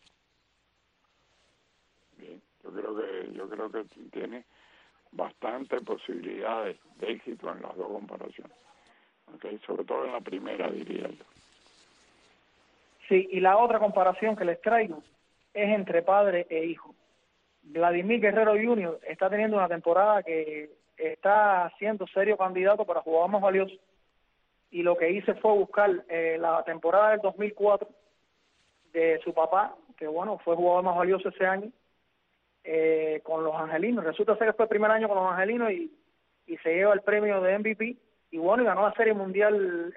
Bien, yo creo que tiene bastantes posibilidades de éxito en las dos comparaciones. Okay, sobre todo en la primera, diría yo. Sí, y la otra comparación que les traigo es entre padre e hijo. Vladimir Guerrero Jr. está teniendo una temporada que está siendo serio candidato para jugador más valioso, y lo que hice fue buscar la temporada del 2004 de su papá, que bueno, fue jugador más valioso ese año, con los Angelinos. Resulta ser que fue el primer año con los Angelinos y se lleva el premio de MVP, y bueno, y ganó la Serie Mundial,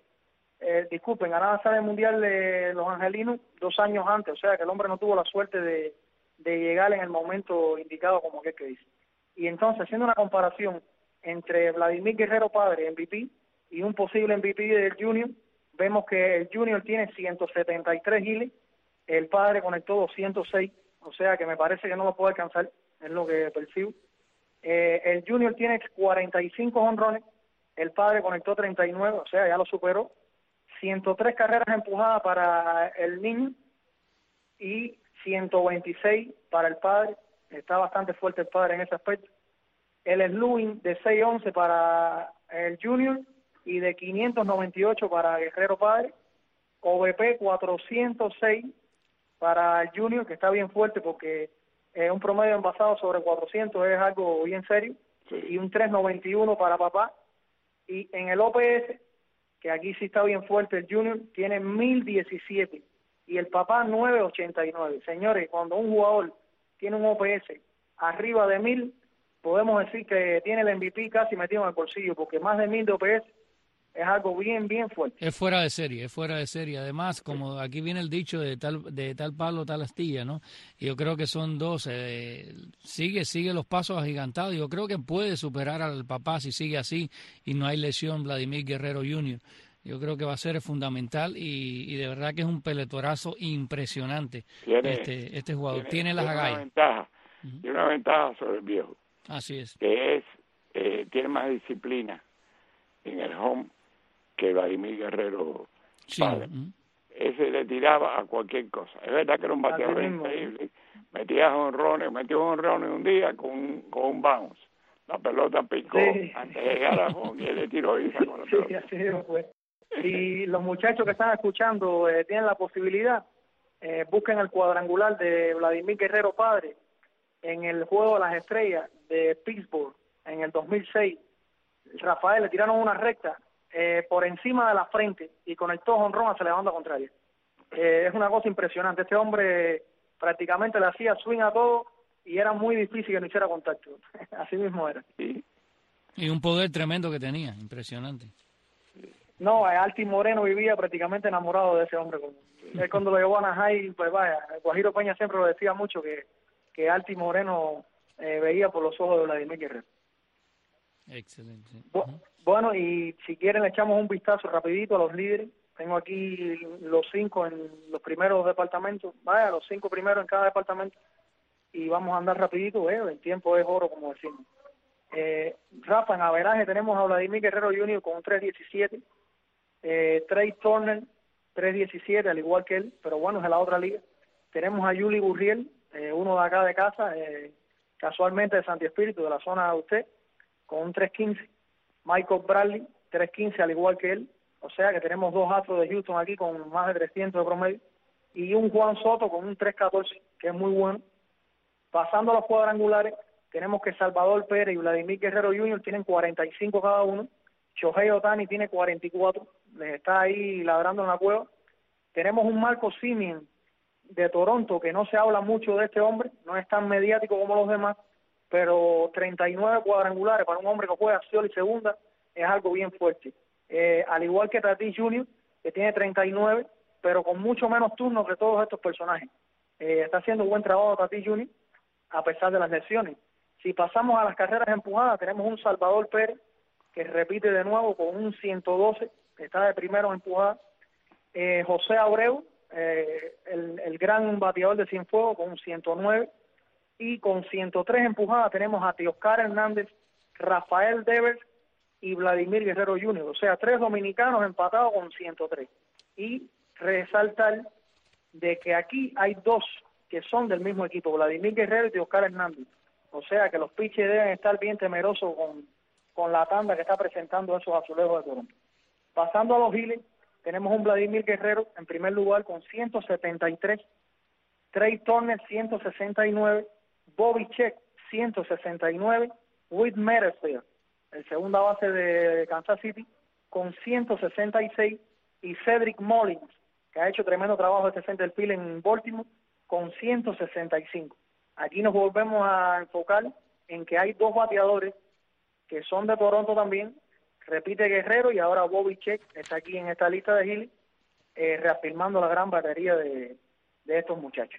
ganó la Serie Mundial de los Angelinos 2 años antes, o sea que el hombre no tuvo la suerte de llegar en el momento indicado, como que dice. Y entonces, haciendo una comparación entre Vladimir Guerrero padre, MVP, y un posible MVP del Junior, vemos que el Junior tiene 173 giles, el padre conectó 206, o sea que me parece que no lo puede alcanzar, es lo que percibo. El Junior tiene 45 jonrones, el padre conectó 39, o sea, ya lo superó. 103 carreras empujadas para el niño y 126 para el padre. Está bastante fuerte el padre en ese aspecto. El slugging de 611 para el Junior y de 598 para Guerrero padre. OVP 406 para el Junior, que está bien fuerte porque un promedio envasado sobre 400 es algo bien serio. Sí. Y un 391 para papá. Y en el OPS, que aquí sí está bien fuerte, el Junior tiene 1017 y el papá 989. Señores, cuando un jugador tiene un OPS arriba de 1000, podemos decir que tiene el MVP casi metido en el bolsillo, porque más de 1000 de OPS es algo bien, bien fuerte. Es fuera de serie. Además, como aquí viene el dicho de tal palo, tal astilla, ¿no? Y yo creo que son dos. Sigue los pasos agigantados. Yo creo que puede superar al papá si sigue así y no hay lesión Vladimir Guerrero Jr. Yo creo que va a ser fundamental y de verdad que es un peletorazo impresionante. Este jugador tiene las agallas. Tiene una ventaja sobre el viejo. Así es. Que es, tiene más disciplina en el home que Vladimir Guerrero padre. Ese le tiraba a cualquier cosa. Es verdad que era un bateador increíble. Metió honrones un día con un bounce. La pelota picó antes de llegar a home y él le tiró y sacó la pelota. Sí, así fue. Si los muchachos que están escuchando tienen la posibilidad, busquen el cuadrangular de Vladimir Guerrero padre en el Juego de las Estrellas de Pittsburgh en el 2006. Rafael le tiraron una recta por encima de la frente y conectó jonrón hacia la banda contraria. Es una cosa impresionante. Este hombre prácticamente le hacía swing a todo y era muy difícil que no hiciera contacto. Así mismo era. Y un poder tremendo que tenía, impresionante. No, Alti Moreno vivía prácticamente enamorado de ese hombre. Él cuando lo llevó a Anaheim, pues vaya, Guajiro Peña siempre lo decía mucho que Alti Moreno veía por los ojos de Vladimir Guerrero. Excelente. Bueno, y si quieren le echamos un vistazo rapidito a los líderes. Tengo aquí los 5 en los primeros departamentos. Vaya, los 5 primeros en cada departamento. Y vamos a andar rapidito, el tiempo es oro, como decimos. Rafa, en averaje tenemos a Vladimir Guerrero Jr. con un 3.17. Trey Turner, 3.17, al igual que él, pero bueno, es de la otra liga. Tenemos a Yuli Gurriel, uno de acá de casa, casualmente de Santi Espíritu, de la zona de usted, con un 3.15. Michael Bradley, 3.15, al igual que él. O sea que tenemos 2 astros de Houston aquí con más de 300 de promedio. Y un Juan Soto con un 3.14, que es muy bueno. Pasando a los cuadrangulares, tenemos que Salvador Pérez y Vladimir Guerrero Jr. tienen 45 cada uno. Shohei Ohtani tiene 44, les está ahí ladrando en la cueva. Tenemos un Marco Semien de Toronto, que no se habla mucho de este hombre, no es tan mediático como los demás, pero 39 cuadrangulares para un hombre que juega acción y segunda es algo bien fuerte. Al igual que Tatis Jr., que tiene 39, pero con mucho menos turnos que todos estos personajes. Está haciendo un buen trabajo Tatis Jr., a pesar de las lesiones. Si pasamos a las carreras empujadas, tenemos un Salvador Pérez, que repite de nuevo con un 112, está de primero en empujada. José Abreu, el gran bateador de Cienfuegos, con un 109. Y con 103 empujadas tenemos a Teoscar Hernández, Rafael Devers y Vladimir Guerrero Jr. O sea, 3 dominicanos empatados con 103. Y resaltar de que aquí hay 2 que son del mismo equipo, Vladimir Guerrero y Teoscar Hernández. O sea que los pitchers deben estar bien temerosos con la tanda que está presentando esos azulejos de Toronto. Pasando a los giles, tenemos un Vladimir Guerrero en primer lugar con 173, Trey Turner 169, Bobby Check 169, Whit Merrifield, el segunda base de Kansas City, con 166, y Cedric Mullins, que ha hecho tremendo trabajo este center field en Baltimore, con 165. Aquí nos volvemos a enfocar en que hay 2 bateadores que son de Toronto también, repite Guerrero y ahora Bobby Check está aquí en esta lista de Gili, reafirmando la gran batería de estos muchachos.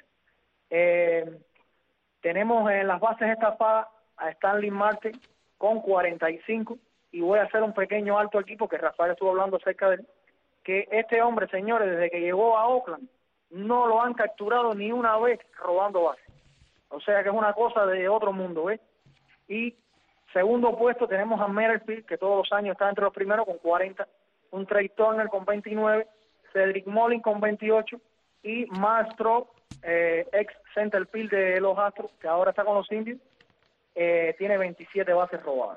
Tenemos en las bases estafadas a Stanley Marte con 45, y voy a hacer un pequeño alto aquí porque Rafael estuvo hablando acerca de él, que este hombre, señores, desde que llegó a Oakland, no lo han capturado ni una vez robando bases. O sea que es una cosa de otro mundo, Y segundo puesto tenemos a Merrifield, que todos los años está entre los primeros con 40, un Trey Turner con 29, Cedric Mullins con 28, y Mastro, ex centerfield de los Astros, que ahora está con los Indios, tiene 27 bases robadas.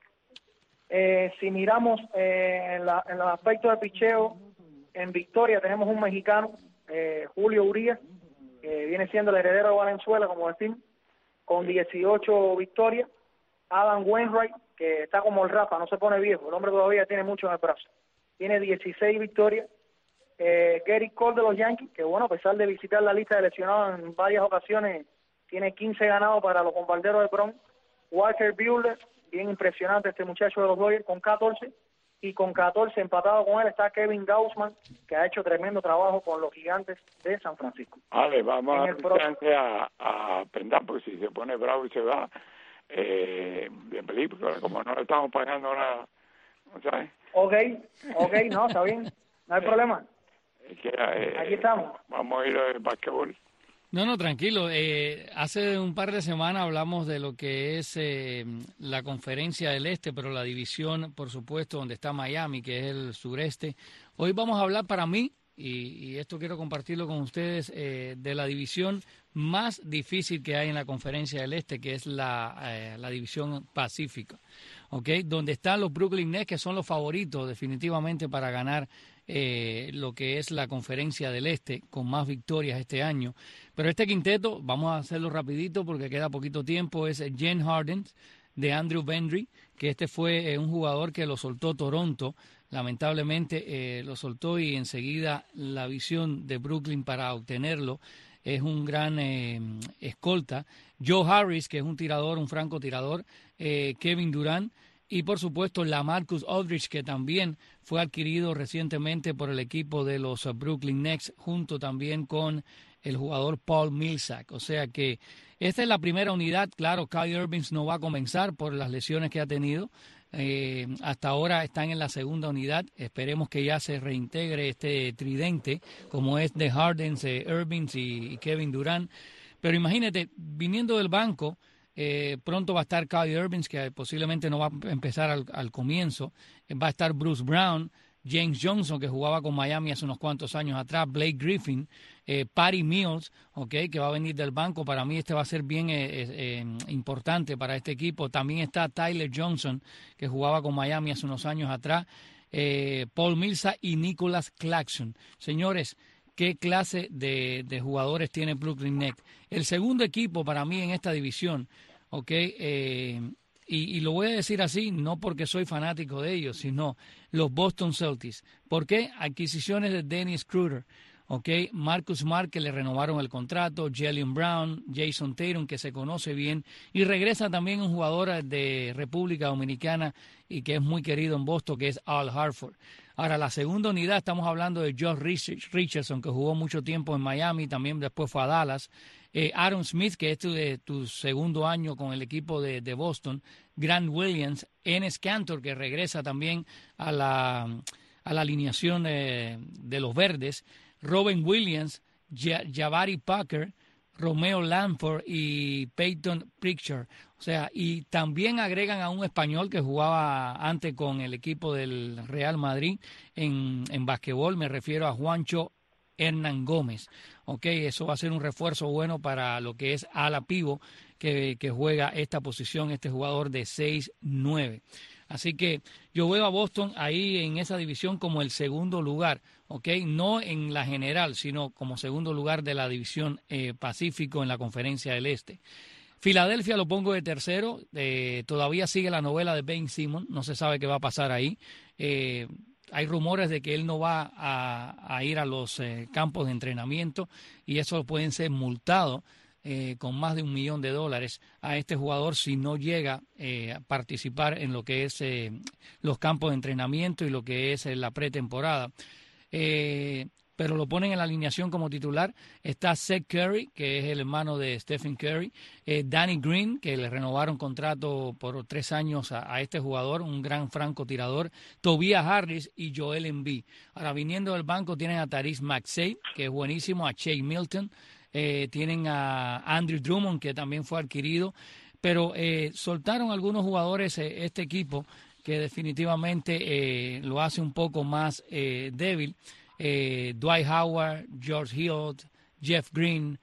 Si miramos en el aspecto de picheo, en Victoria tenemos un mexicano, Julio Urías, que viene siendo el heredero de Valenzuela, como decimos, con 18 victorias. Adam Wainwright, que está como el Rafa, no se pone viejo, el hombre todavía tiene mucho en el brazo, tiene 16 victorias. Gerrit Cole de los Yankees, que bueno, a pesar de visitar la lista de lesionados en varias ocasiones, tiene 15 ganados para los bombarderos de Bronx. Walker Buehler, bien impresionante este muchacho de los Dodgers, con 14, y con 14 empatado con él está Kevin Gausman, que ha hecho tremendo trabajo con los Gigantes de San Francisco. Vale, vamos a dar chance a Pendán, porque si se pone bravo y se va de película, como no le estamos pagando nada, ¿no sabes? Ok, no, está bien, no hay problema. Aquí estamos. Vamos a ir al basquetbol. No, tranquilo. Hace un par de semanas hablamos de lo que es la conferencia del Este, pero la división, por supuesto, donde está Miami, que es el sureste. Hoy vamos a hablar para mí, y esto quiero compartirlo con ustedes, de la división más difícil que hay en la conferencia del Este, que es la división Pacífica, ¿okay? Donde están los Brooklyn Nets, que son los favoritos definitivamente para ganar lo que es la conferencia del Este, con más victorias este año. Pero este quinteto, vamos a hacerlo rapidito porque queda poquito tiempo, es James Harden, de Andrew Bembry, que este fue un jugador que lo soltó Toronto, lamentablemente lo soltó, y enseguida la visión de Brooklyn para obtenerlo es un gran escolta. Joe Harris, que es un tirador, un francotirador, Kevin Durant, y por supuesto LaMarcus Aldridge, que también fue adquirido recientemente por el equipo de los Brooklyn Nets, junto también con el jugador Paul Millsap. O sea que esta es la primera unidad. Claro, Kyrie Irving no va a comenzar por las lesiones que ha tenido. Hasta ahora están en la segunda unidad. Esperemos que ya se reintegre este tridente, como es de Harden, Irving y Kevin Durant. Pero imagínate, viniendo del banco, pronto va a estar Kyrie Irving, que posiblemente no va a empezar al comienzo. Va a estar Bruce Brown, James Johnson, que jugaba con Miami hace unos cuantos años atrás, Blake Griffin, Patty Mills, que va a venir del banco. Para mí este va a ser bien importante para este equipo. También está Tyler Johnson, que jugaba con Miami hace unos años atrás, Paul Millsap y Nicholas Claxton. Señores, ¿qué clase de jugadores tiene Brooklyn Nets? El segundo equipo para mí en esta división, y lo voy a decir así, no porque soy fanático de ellos, sino los Boston Celtics. ¿Por qué? Adquisiciones de Dennis Schroeder, Marcus Smart, que le renovaron el contrato, Jaylen Brown, Jason Tatum, que se conoce bien, y regresa también un jugador de República Dominicana y que es muy querido en Boston, que es Al Horford. Ahora, la segunda unidad, estamos hablando de Josh Richardson, que jugó mucho tiempo en Miami, también después fue a Dallas. Aaron Smith, que es tu segundo año con el equipo de Boston. Grant Williams, Enes Kanter, que regresa también a la alineación de los Verdes. Robin Williams, Jabari Parker, Romeo Langford y Peyton Pritchard. O sea, y también agregan a un español que jugaba antes con el equipo del Real Madrid en basquetbol. Me refiero a Juancho Hernán Gómez. Eso va a ser un refuerzo bueno para lo que es ala pivo que juega esta posición, este jugador de 6'9". Así que yo veo a Boston ahí en esa división como el segundo lugar, no en la general, sino como segundo lugar de la división Pacífico en la Conferencia del Este. Filadelfia lo pongo de tercero, todavía sigue la novela de Ben Simmons, no se sabe qué va a pasar ahí. Hay rumores de que él no va a ir a los campos de entrenamiento, y eso pueden ser multados con más de $1 millón a este jugador si no llega a participar en lo que es los campos de entrenamiento y lo que es la pretemporada. Pero lo ponen en la alineación como titular. Está Seth Curry, que es el hermano de Stephen Curry. Danny Green, que le renovaron contrato por 3 años a este jugador, un gran francotirador. Tobias Harris y Joel Embiid. Ahora, viniendo del banco, tienen a Tyrese Maxey, que es buenísimo, a Shea Milton. Tienen a Andrew Drummond, que también fue adquirido. Pero soltaron algunos jugadores este equipo que definitivamente lo hace un poco más débil. Dwight Howard, George Hill, Jeff Green,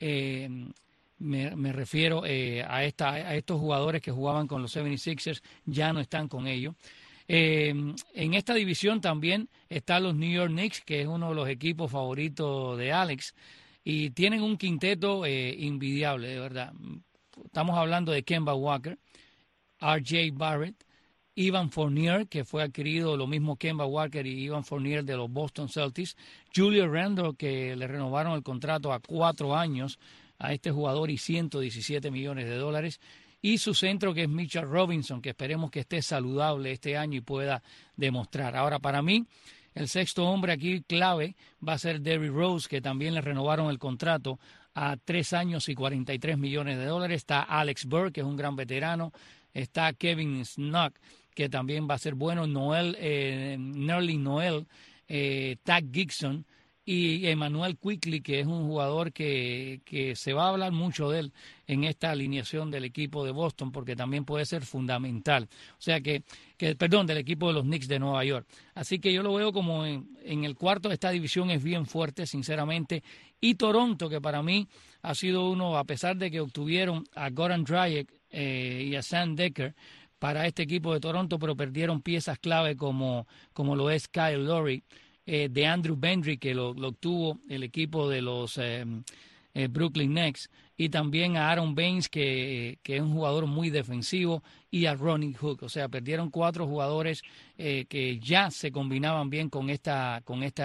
me refiero a estos jugadores que jugaban con los 76ers, ya no están con ellos. En esta división también están los New York Knicks, que es uno de los equipos favoritos de Alex, y tienen un quinteto invidiable, de verdad. Estamos hablando de Kemba Walker, R.J. Barrett, Evan Fournier, que fue adquirido, lo mismo Kemba Walker y Evan Fournier de los Boston Celtics. Julius Randle, que le renovaron el contrato a 4 años a este jugador y $117 millones. Y su centro, que es Mitchell Robinson, que esperemos que esté saludable este año y pueda demostrar. Ahora, para mí, el sexto hombre aquí clave va a ser Derrick Rose, que también le renovaron el contrato a 3 años y $43 millones. Está Alex Burke, que es un gran veterano. Está Kevin Snook, que también va a ser bueno, Nerlens Noel, Tag Gibson y Emmanuel Quickley, que es un jugador que se va a hablar mucho de él en esta alineación del equipo de Boston, porque también puede ser fundamental. O sea del equipo de los Knicks de Nueva York. Así que yo lo veo como en el cuarto de esta división es bien fuerte, sinceramente. Y Toronto, que para mí ha sido uno, a pesar de que obtuvieron a Goran Dragic y a Sam Dekker para este equipo de Toronto, pero perdieron piezas clave como lo es Kyle Lowry, de Andrew Bendry, que lo obtuvo el equipo de los Brooklyn Nets, y también a Aaron Baines, que es un jugador muy defensivo, y a Ronnie Hook. O sea, perdieron 4 jugadores que ya se combinaban bien con este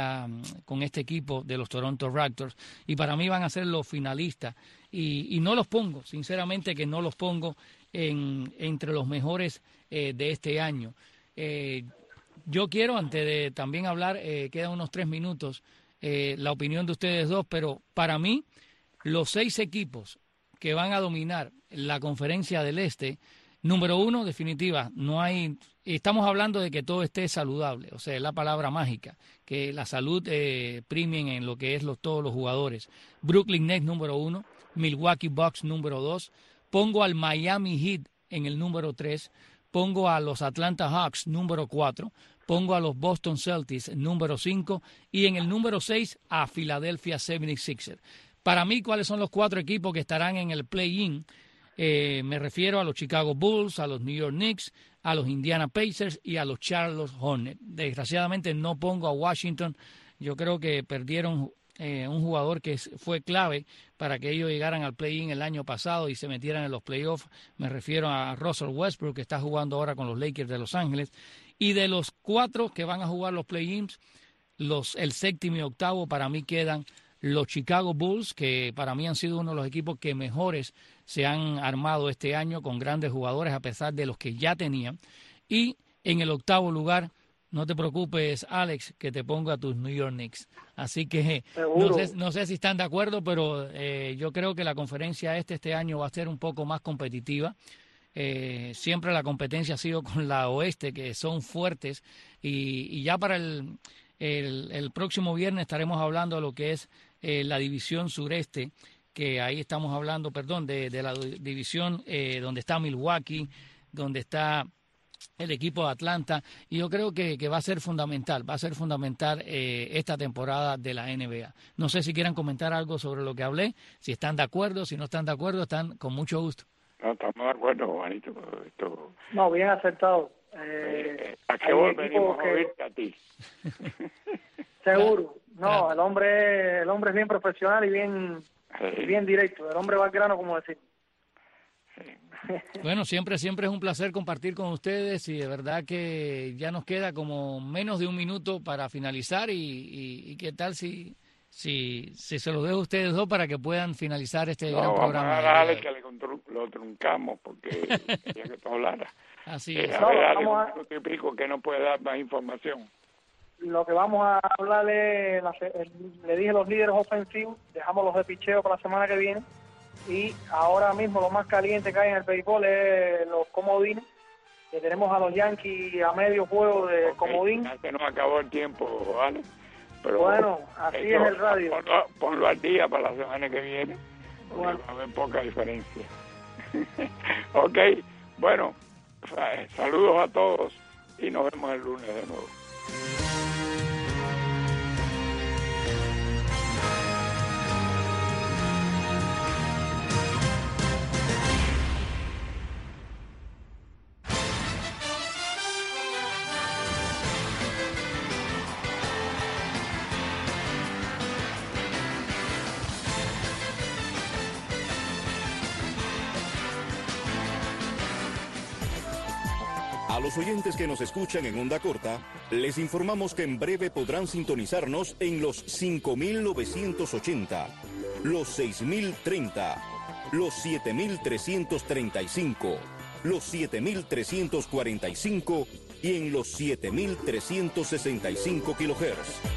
equipo de los Toronto Raptors, y para mí van a ser los finalistas, y no los pongo, sinceramente que no los pongo entre los mejores de este año. Yo quiero, antes de también hablar, quedan unos 3 minutos, la opinión de ustedes dos, pero para mí, los 6 equipos que van a dominar la conferencia del Este, número 1, definitiva, estamos hablando de que todo esté saludable, o sea, es la palabra mágica, que la salud prime en lo que es todos los jugadores. Brooklyn Nets número 1, Milwaukee Bucks número 2, pongo al Miami Heat en el número 3, pongo a los Atlanta Hawks número 4, pongo a los Boston Celtics número 5 y en el número 6 a Philadelphia 76ers. Para mí, ¿cuáles son los 4 equipos que estarán en el play-in? Me refiero a los Chicago Bulls, a los New York Knicks, a los Indiana Pacers y a los Charlotte Hornets. Desgraciadamente no pongo a Washington. Yo creo que perdieron un jugador que fue clave para que ellos llegaran al play-in el año pasado y se metieran en los playoffs. Me refiero a Russell Westbrook, que está jugando ahora con los Lakers de Los Ángeles. Y de los 4 que van a jugar los play-ins, el séptimo y octavo para mí quedan los Chicago Bulls, que para mí han sido uno de los equipos que mejores se han armado este año con grandes jugadores a pesar de los que ya tenían. Y en el octavo lugar, no te preocupes, Alex, que te pongo a tus New York Knicks. Así que no sé si están de acuerdo, pero yo creo que la conferencia este año va a ser un poco más competitiva. Siempre la competencia ha sido con la oeste, que son fuertes, y ya para el próximo viernes estaremos hablando de lo que es la división sureste, que ahí estamos hablando, de la división donde está Milwaukee, donde está el equipo de Atlanta, y yo creo que va a ser fundamental esta temporada de la NBA. No sé si quieran comentar algo sobre lo que hablé, si están de acuerdo, si no están de acuerdo, están con mucho gusto. No, estamos de acuerdo, Juanito. No, bien acertado. ¿A qué voy venimos a oírte a ti? Seguro. No, el hombre es bien profesional y bien directo. El hombre va al grano, como decir. Bueno, siempre es un placer compartir con ustedes, y de verdad que ya nos queda como menos de un minuto para finalizar, y qué tal si se los dejo a ustedes dos para que puedan finalizar este gran programa. Vamos a darle que lo truncamos porque quería que tú hablaras. Así es. Dale un minuto y pico que no puede dar más información. Lo que vamos a hablarle, le dije los líderes ofensivos, dejamos los de picheo para la semana que viene, y ahora mismo lo más caliente que hay en el béisbol es los comodines, que tenemos a los Yankees a medio juego de comodín. Ya se nos acabó el tiempo, ¿vale? Pero bueno, así es el radio. Ponlo al día para la semana que viene, porque va a haber poca diferencia. Ok, bueno, saludos a todos y nos vemos el lunes de nuevo. A los oyentes que nos escuchan en onda corta, les informamos que en breve podrán sintonizarnos en los 5.980, los 6.030, los 7.335, los 7.345 y en los 7.365 kHz.